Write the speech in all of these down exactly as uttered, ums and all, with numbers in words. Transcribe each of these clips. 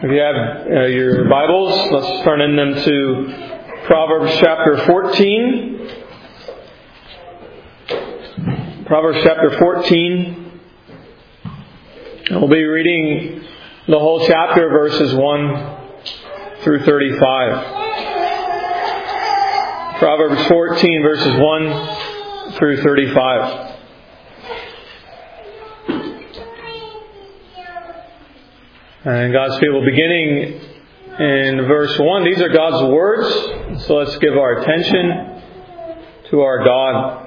If you have uh, your Bibles, let's turn in them to Proverbs chapter fourteen. Proverbs chapter fourteen. We'll be reading the whole chapter, verses one through thirty-five. Proverbs fourteen, verses one through thirty-five. And God's people, beginning in verse one, these are God's words, so let's give our attention to our God.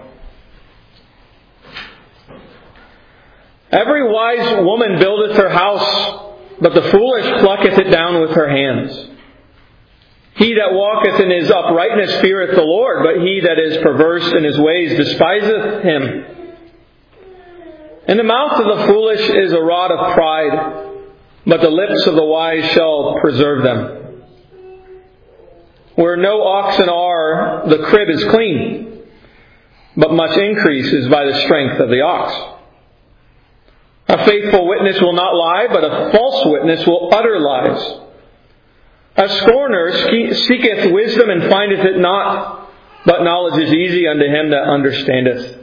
Every wise woman buildeth her house, but the foolish plucketh it down with her hands. He that walketh in his uprightness feareth the Lord, but he that is perverse in his ways despiseth him. In the mouth of the foolish is a rod of pride, but the lips of the wise shall preserve them. Where no oxen are, the crib is clean, but much increase is by the strength of the ox. A faithful witness will not lie, but a false witness will utter lies. A scorner seeketh wisdom and findeth it not, but knowledge is easy unto him that understandeth.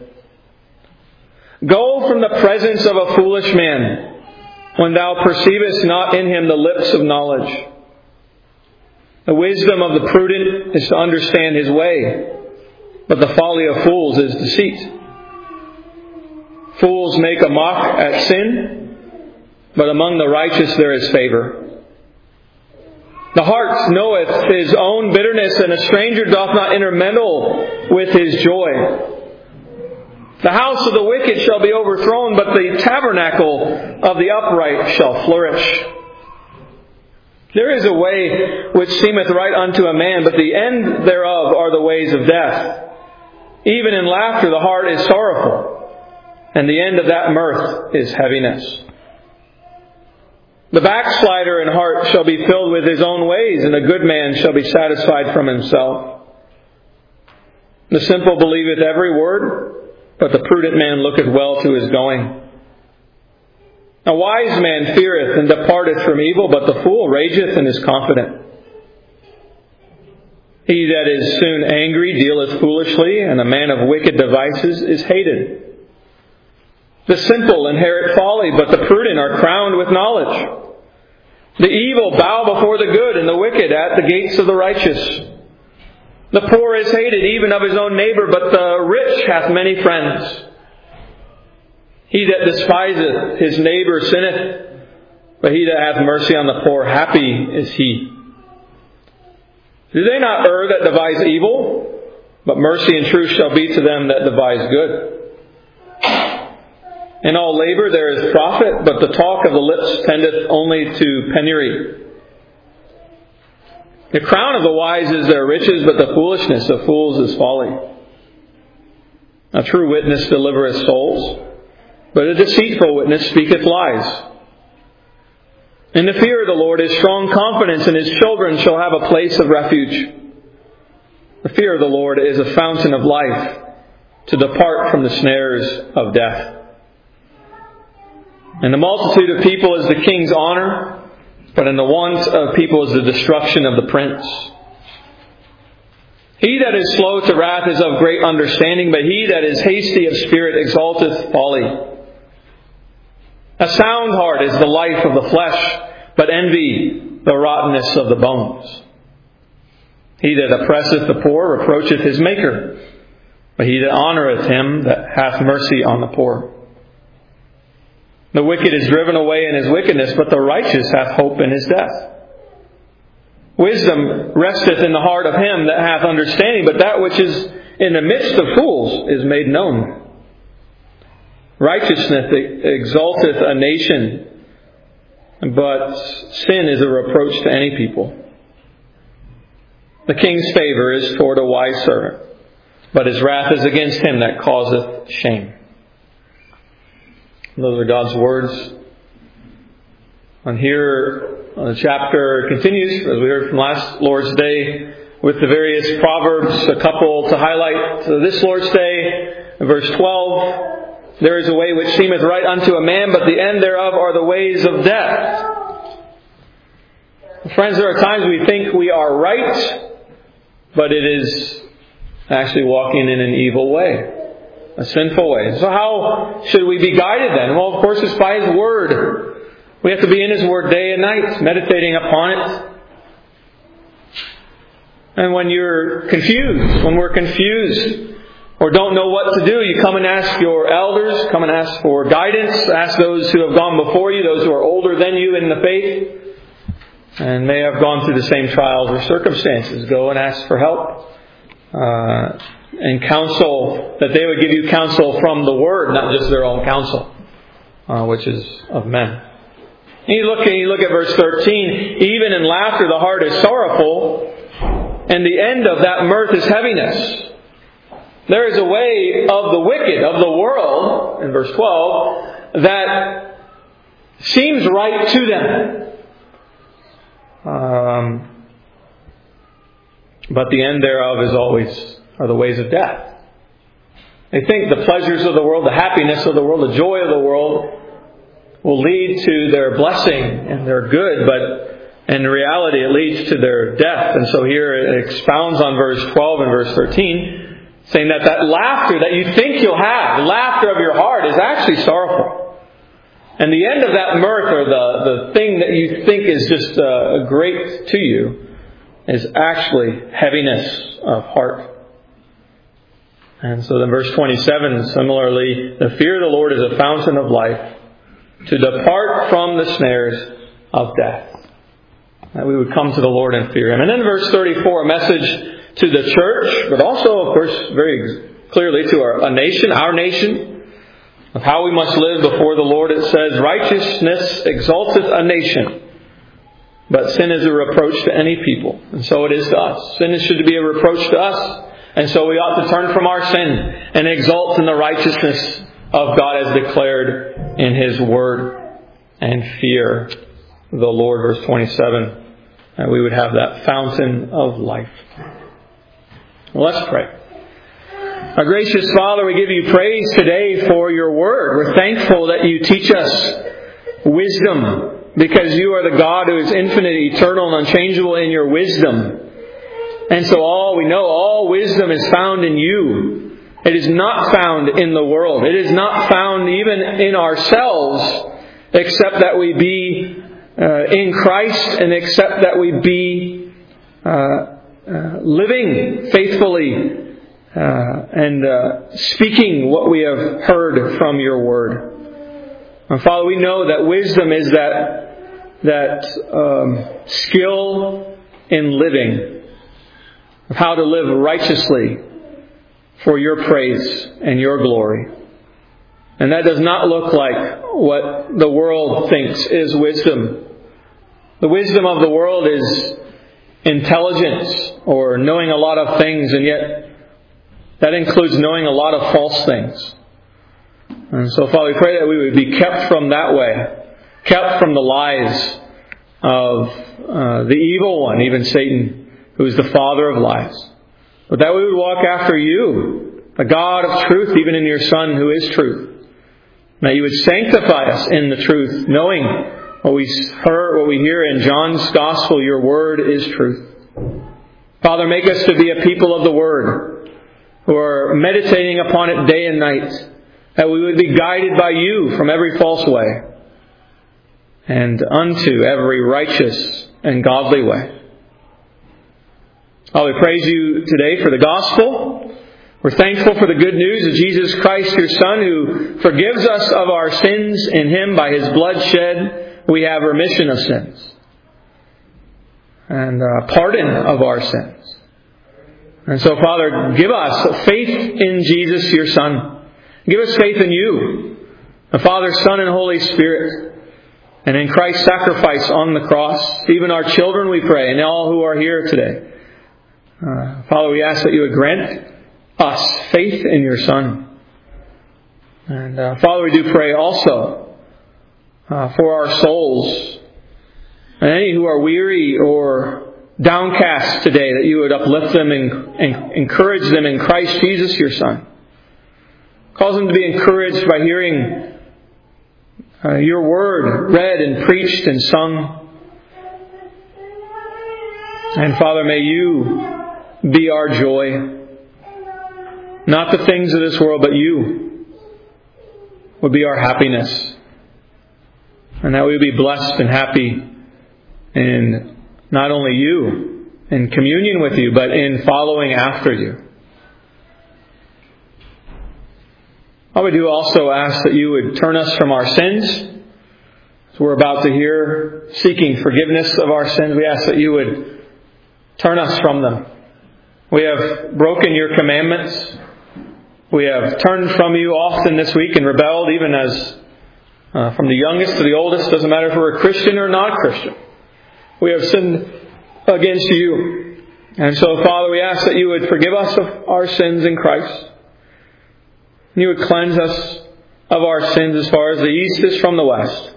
Go from the presence of a foolish man, when thou perceivest not in him the lips of knowledge. The wisdom of the prudent is to understand his way, but the folly of fools is deceit. Fools make a mock at sin, but among the righteous there is favor. The heart knoweth his own bitterness, and a stranger doth not intermeddle with his joy. The house of the wicked shall be overthrown, but the tabernacle of the upright shall flourish. There is a way which seemeth right unto a man, but the end thereof are the ways of death. Even in laughter the heart is sorrowful, and the end of that mirth is heaviness. The backslider in heart shall be filled with his own ways, and a good man shall be satisfied from himself. The simple believeth every word, but the prudent man looketh well to his going. A wise man feareth and departeth from evil, but the fool rageth and is confident. He that is soon angry dealeth foolishly, and a man of wicked devices is hated. The simple inherit folly, but the prudent are crowned with knowledge. The evil bow before the good, and the wicked at the gates of the righteous. The poor is hated even of his own neighbor, but the rich hath many friends. He that despiseth his neighbor sinneth, but he that hath mercy on the poor, happy is he. Do they not err that devise evil? But mercy and truth shall be to them that devise good. In all labor there is profit, but the talk of the lips tendeth only to penury. The crown of the wise is their riches, but the foolishness of fools is folly. A true witness delivereth souls, but a deceitful witness speaketh lies. In the fear of the Lord is strong confidence, and his children shall have a place of refuge. The fear of the Lord is a fountain of life, to depart from the snares of death. And the multitude of people is the king's honor, but in the want of people is the destruction of the prince. He that is slow to wrath is of great understanding, but he that is hasty of spirit exalteth folly. A sound heart is the life of the flesh, but envy the rottenness of the bones. He that oppresseth the poor reproacheth his maker, but he that honoureth him that hath mercy on the poor. The wicked is driven away in his wickedness, but the righteous hath hope in his death. Wisdom resteth in the heart of him that hath understanding, but that which is in the midst of fools is made known. Righteousness exalteth a nation, but sin is a reproach to any people. The king's favor is toward a wise servant, but his wrath is against him that causeth shame. Those are God's words. And here the chapter continues, as we heard from last Lord's Day, with the various proverbs, a couple to highlight this Lord's Day. In verse twelve, there is a way which seemeth right unto a man, but the end thereof are the ways of death. Friends, there are times we think we are right, but it is actually walking in an evil way, a sinful way. So how should we be guided then? Well, of course, it's by His Word. We have to be in His Word day and night, meditating upon it. And when you're confused, when we're confused, or don't know what to do, you come and ask your elders, come and ask for guidance, ask those who have gone before you, those who are older than you in the faith, and may have gone through the same trials or circumstances. Go and ask for help. Uh, and counsel, that they would give you counsel from the Word, not just their own counsel, uh, which is of men. And you look, and you look at verse thirteen, even in laughter the heart is sorrowful, and the end of that mirth is heaviness. There is a way of the wicked, of the world, in verse twelve, that seems right to them. Um, but the end thereof is always, are the ways of death. They think the pleasures of the world, the happiness of the world, the joy of the world will lead to their blessing and their good, but in reality it leads to their death. And so here it expounds on verse twelve and verse thirteen, saying that that laughter that you think you'll have, the laughter of your heart, is actually sorrowful. And the end of that mirth, or the, the thing that you think is just uh, great to you, is actually heaviness of heart. And so then verse twenty-seven, similarly, the fear of the Lord is a fountain of life, to depart from the snares of death. That we would come to the Lord and fear Him. And then verse thirty-four, a message to the church, but also, of course, very clearly to our a nation, our nation, of how we must live before the Lord. It says, righteousness exalteth a nation, but sin is a reproach to any people. And so it is to us. Sin should be a reproach to us. And so we ought to turn from our sin and exalt in the righteousness of God as declared in His Word, and fear the Lord. Verse twenty-seven, and we would have that fountain of life. Let's pray. Our gracious Father, we give You praise today for Your Word. We're thankful that You teach us wisdom, because You are the God who is infinite, eternal, and unchangeable in Your wisdom. And so all we know, all wisdom is found in You. It is not found in the world. It is not found even in ourselves, except that we be uh, in Christ, and except that we be uh, uh, living faithfully uh, and uh, speaking what we have heard from Your Word. And Father, we know that wisdom is that that um, skill in living, of how to live righteously for Your praise and Your glory. And that does not look like what the world thinks is wisdom. The wisdom of the world is intelligence, or knowing a lot of things, and yet that includes knowing a lot of false things. And so, Father, we pray that we would be kept from that way, kept from the lies of uh, the evil one, even Satan, who is the father of lies. But that we would walk after You, the God of truth, even in Your Son, who is truth. That You would sanctify us in the truth, knowing what we heard, what we hear in John's Gospel, Your Word is truth. Father, make us to be a people of the Word, who are meditating upon it day and night, that we would be guided by You from every false way, and unto every righteous and godly way. Father, we praise You today for the Gospel. We're thankful for the good news of Jesus Christ, Your Son, who forgives us of our sins. In Him, by His blood shed, we have remission of sins and uh, pardon of our sins. And so, Father, give us faith in Jesus, Your Son. Give us faith in You, the Father, Son, and Holy Spirit, and in Christ's sacrifice on the cross. Even our children, we pray, and all who are here today. Uh, Father, we ask that You would grant us faith in Your Son. And uh, Father, we do pray also Uh, for our souls, and any who are weary or downcast today, that You would uplift them and, and encourage them in Christ Jesus, Your Son. Cause them to be encouraged by hearing uh, Your Word read and preached and sung. And Father, may You be our joy. Not the things of this world, but You would be our happiness. And that we would be blessed and happy in not only You, in communion with You, but in following after You. I would do also ask that You would turn us from our sins. As we're about to hear, seeking forgiveness of our sins, we ask that You would turn us from them. We have broken Your commandments. We have turned from You often this week and rebelled, even as uh, from the youngest to the oldest. Doesn't matter if we're a Christian or not Christian. We have sinned against You. And so, Father, we ask that You would forgive us of our sins in Christ. You would cleanse us of our sins as far as the east is from the west.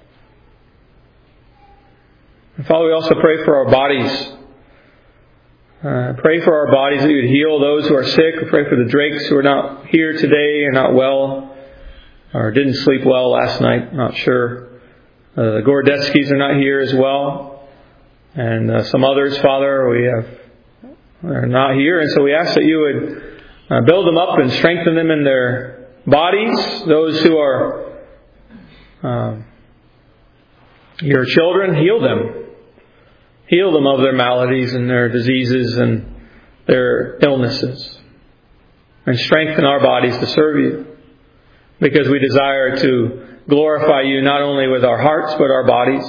And Father, we also pray for our bodies. Uh, pray for our bodies that You would heal those who are sick. We pray for the Drakes who are not here today, are not well, or didn't sleep well last night. Not sure. Uh, the Gordetskis are not here as well, and uh, some others, Father, we have are not here, and so we ask that You would uh, build them up and strengthen them in their bodies. Those who are uh, Your children, heal them. Heal them of their maladies and their diseases and their illnesses. And strengthen our bodies to serve You. Because we desire to glorify You not only with our hearts, but our bodies.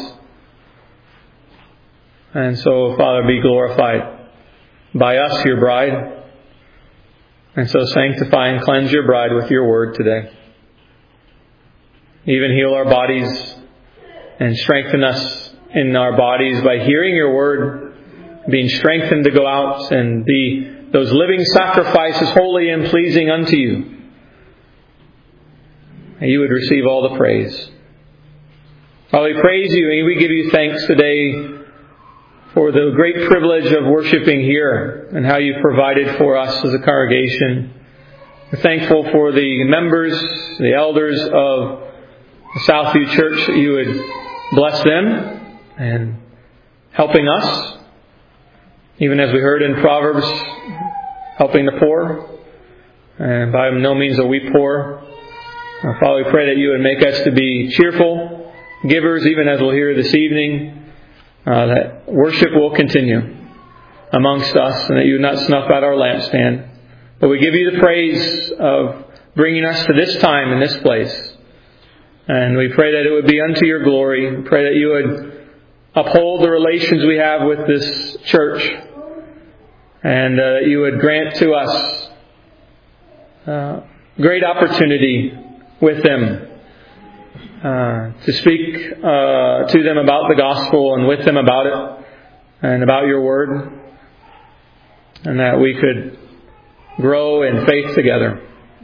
And so, Father, be glorified by us, Your bride. And so sanctify and cleanse Your bride with Your word today. Even heal our bodies and strengthen us in our bodies by hearing Your word, being strengthened to go out and be those living sacrifices, holy and pleasing unto You. And You would receive all the praise. Father, we praise You and we give You thanks today for the great privilege of worshiping here and how You've provided for us as a congregation. We're thankful for the members, the elders of the Southview Church, that You would bless them and helping us, even as we heard in Proverbs, helping the poor. And by no means are we poor. Uh, Father, we pray that You would make us to be cheerful givers, even as we'll hear this evening, uh, that worship will continue amongst us and that You would not snuff out our lampstand. But we give You the praise of bringing us to this time in this place. And we pray that it would be unto Your glory. We pray that You would uphold the relations we have with this church, and uh, that You would grant to us uh, great opportunity with them uh, to speak uh, to them about the gospel and with them about it and about Your word, and that we could grow in faith together.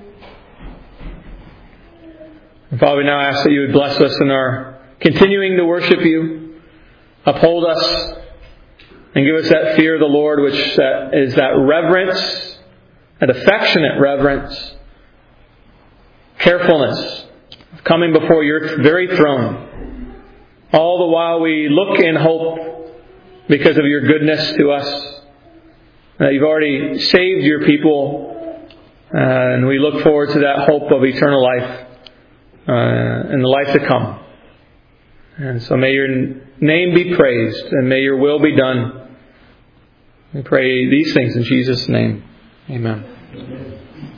And Father, we now ask that You would bless us in our continuing to worship You. Uphold us and give us that fear of the Lord, which is that reverence, that affectionate reverence, carefulness, coming before Your very throne. All the while we look in hope because of Your goodness to us, that You've already saved Your people, uh, and we look forward to that hope of eternal life uh, and the life to come. And so may Your name be praised and may Your will be done. We pray these things in Jesus' name. Amen.